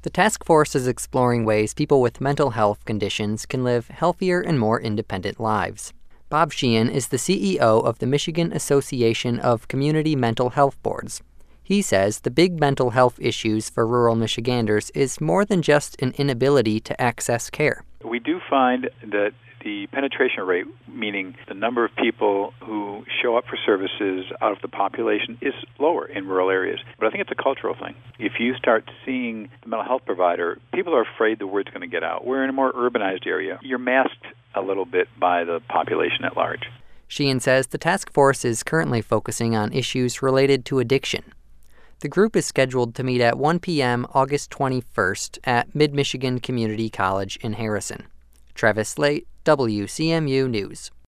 The task force is exploring ways people with mental health conditions can live healthier and more independent lives. Bob Sheehan is the CEO of the Michigan Association of Community Mental Health Boards. He says the big mental health issues for rural Michiganders is more than just an inability to access care. We do find that the penetration rate, meaning the number of people who show up for services out of the population, is lower in rural areas. But I think it's a cultural thing. If you start seeing the mental health provider, people are afraid the word's going to get out. We're in a more urbanized area. You're masked a little bit by the population at large. Sheehan says the task force is currently focusing on issues related to addiction. The group is scheduled to meet at 1 p.m. August 21st at Mid-Michigan Community College in Harrison. Travis Slate, WCMU News.